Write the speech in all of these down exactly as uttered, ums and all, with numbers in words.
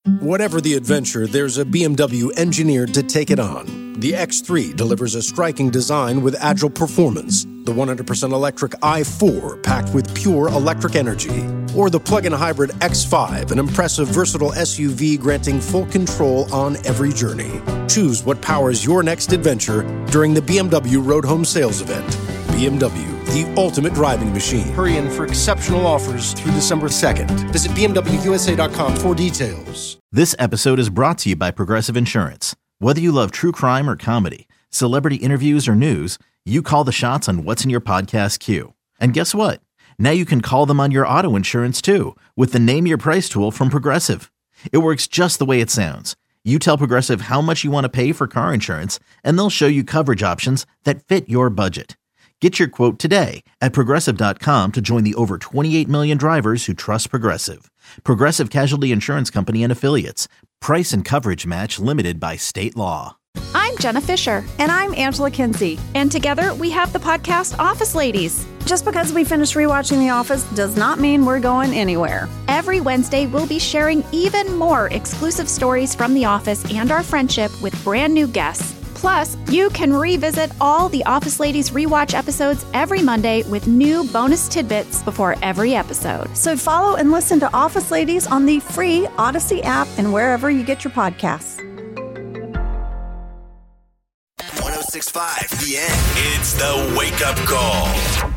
Whatever the adventure, there's a B M W engineered to take it on. The X three delivers a striking design with agile performance. The one hundred percent electric i four, packed with pure electric energy. Or the plug-in hybrid X five, an impressive, versatile S U V granting full control on every journey. Choose what powers your next adventure during the B M W Road Home Sales Event. B M W, the ultimate driving machine. Hurry in for exceptional offers through December second. Visit B M W U S A dot com for details. This episode is brought to you by Progressive Insurance. Whether you love true crime or comedy, celebrity interviews or news, you call the shots on what's in your podcast queue. And guess what? Now you can call them on your auto insurance too with the Name Your Price tool from Progressive. It works just the way it sounds. You tell Progressive how much you want to pay for car insurance, and they'll show you coverage options that fit your budget. Get your quote today at Progressive dot com to join the over twenty-eight million drivers who trust Progressive. Progressive Casualty Insurance Company and Affiliates. Price and coverage match limited by state law. I'm Jenna Fisher. And I'm Angela Kinsey. And together we have the podcast Office Ladies. Just because we finished rewatching The Office does not mean we're going anywhere. Every Wednesday, we'll be sharing even more exclusive stories from The Office and our friendship with brand new guests. Plus, you can revisit all the Office Ladies rewatch episodes every Monday with new bonus tidbits before every episode. So follow and listen to Office Ladies on the free Odyssey app and wherever you get your podcasts. one oh six point five The End. It's the Wake Up Call.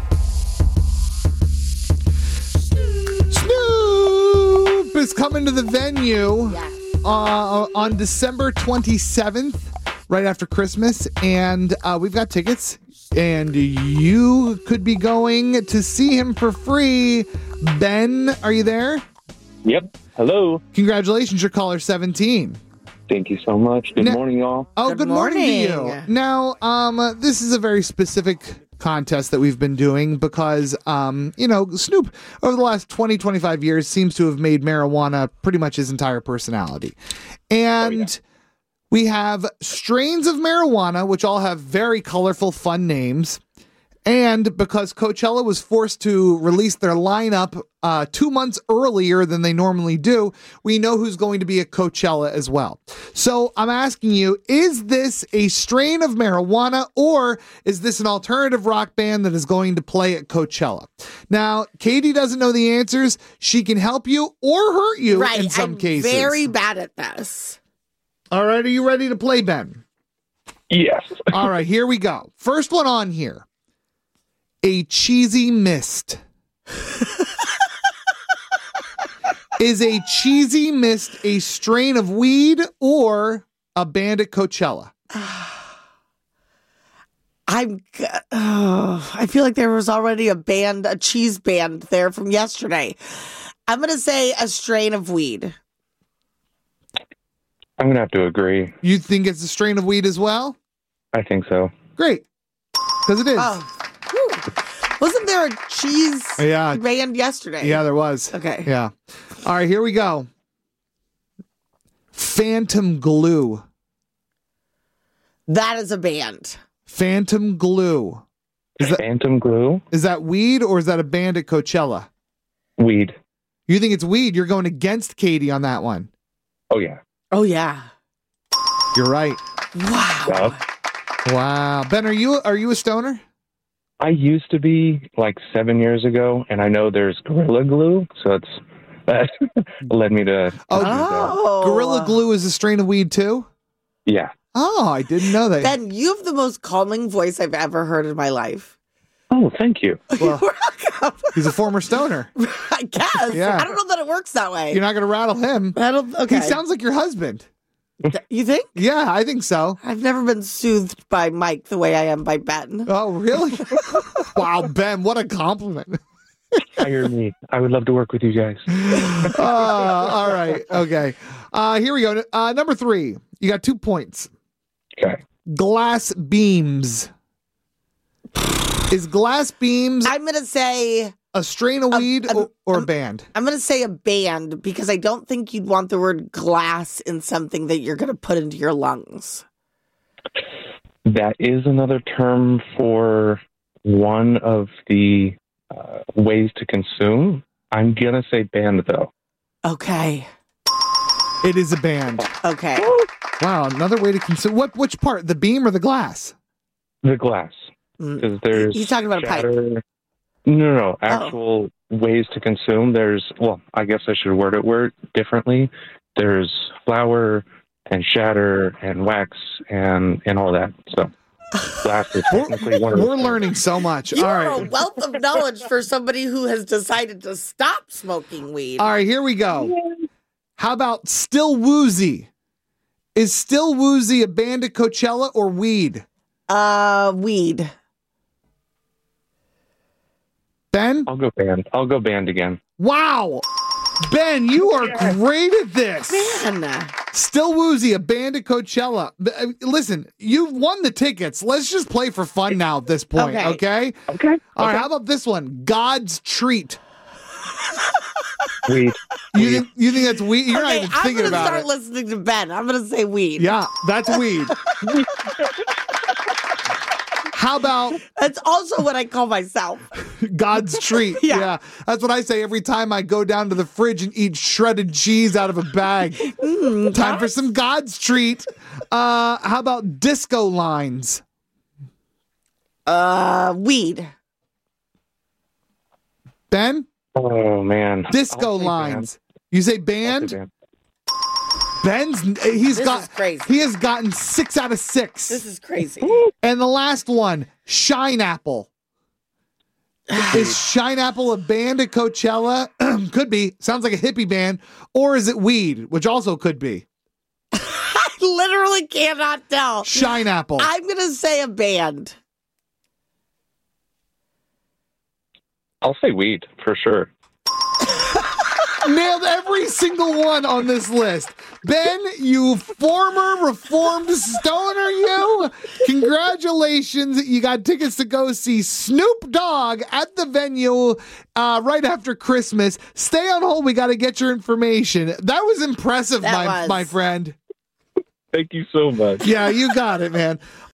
Snoop is coming to the venue uh, on December twenty-seventh. Right after Christmas, and uh, we've got tickets, and you could be going to see him for free. Ben, are you there? Yep. Hello. Congratulations, you're caller seventeen. Thank you so much. Good now, morning, y'all. Oh, good, good morning. morning to you. Now, um, uh, this is a very specific contest that we've been doing because, um, you know, Snoop, over the last twenty, twenty-five years, seems to have made marijuana pretty much his entire personality. And... Oh, yeah. We have strains of marijuana, which all have very colorful, fun names. And because Coachella was forced to release their lineup uh, two months earlier than they normally do, we know who's going to be at Coachella as well. So I'm asking you, is this a strain of marijuana, or is this an alternative rock band that is going to play at Coachella? Now, Katie doesn't know the answers. She can help you or hurt you right, in some I'm cases. Very bad at this. All right, are you ready to play, Ben? Yes. All right, here we go. First one on here. A cheesy mist. Is a cheesy mist a strain of weed or a band at Coachella? I'm. Oh, I feel like there was already a band, a cheese band there from yesterday. I'm going to say a strain of weed. I'm going to have to agree. You think it's a strain of weed as well? I think so. Great. Because it is. Oh, whew. Wasn't there a cheese yeah. band yesterday? Yeah, there was. Okay. Yeah. All right, here we go. Phantom Glue. That is a band. Phantom Glue. Is that, Phantom Glue? Is that weed or is that a band at Coachella? Weed. You think it's weed? You're going against Katie on that one. Oh, yeah. Oh, yeah. You're right. Wow. Yep. Wow. Ben, are you are you a stoner? I used to be like seven years ago, and I know there's Gorilla Glue, so it's that led me to. Oh, oh. Gorilla Glue is a strain of weed too? Yeah. Oh, I didn't know that. Ben, you have the most calming voice I've ever heard in my life. Oh, thank you. Well, he's a former stoner. I guess. Yeah. I don't know that it works that way. You're not going to rattle him. I don't, okay. He sounds like your husband. You think? Yeah, I think so. I've never been soothed by Mike the way I am by Ben. Oh, really? Wow, Ben, what a compliment. Hire me. I would love to work with you guys. uh, all right. Okay. Uh, here we go. Uh, number three. You got two points. Okay. Glass beams. Is Glass Beams I'm going to say a strain of weed um, or, or um, a band? I'm going to say a band because I don't think you'd want the word glass in something that you're going to put into your lungs. That is another term for one of the uh, ways to consume. I'm going to say band, though. Okay. It is a band. Okay. Wow, another way to consume. What? Which part? The beam or the glass? The glass. Because there's He's talking about shatter. a pipe. No, no, no. Actual oh. ways to consume. There's, well, I guess I should word it word differently. There's flour and shatter and wax and, and all that. So glass is technically one of We're learning so much. You all are right. a wealth of knowledge for somebody who has decided to stop smoking weed. All right, here we go. How about Still Woozy? Is Still Woozy a band at Coachella or weed? Uh, weed. Ben? I'll go band. I'll go band again. Wow. Ben, you are yeah. great at this. Man. Still Woozy, a band at Coachella. Listen, you've won the tickets. Let's just play for fun now at this point, okay? Okay. Okay. okay. All right, how about this one? God's Treat. Weed. You weed. think you think that's weed? You're okay, not even thinking about it. I'm going to start listening to Ben. I'm going to say weed. Yeah, that's weed. How about... That's also what I call myself. God's treat. yeah. yeah. That's what I say every time I go down to the fridge and eat shredded cheese out of a bag. Mm, time for some God's treat. Uh, how about disco lines? Uh, weed. Ben? Oh, man. Disco lines. Band. You say band? Band. Ben's he's this got is crazy. He has gotten six out of six. This is crazy. And the last one, Shine Apple. Is Shine Apple a band at Coachella? Could be. Sounds like a hippie band. Or is it weed, which also could be? I literally cannot tell. Shine Apple. I'm gonna say a band. I'll say weed for sure. Nailed every single one on this list. Ben, you former reformed stoner, you. Congratulations. You got tickets to go see Snoop Dogg at the venue uh, right after Christmas. Stay on hold. We got to get your information. That was impressive, that my, was. my friend. Thank you so much. Yeah, you got it, man.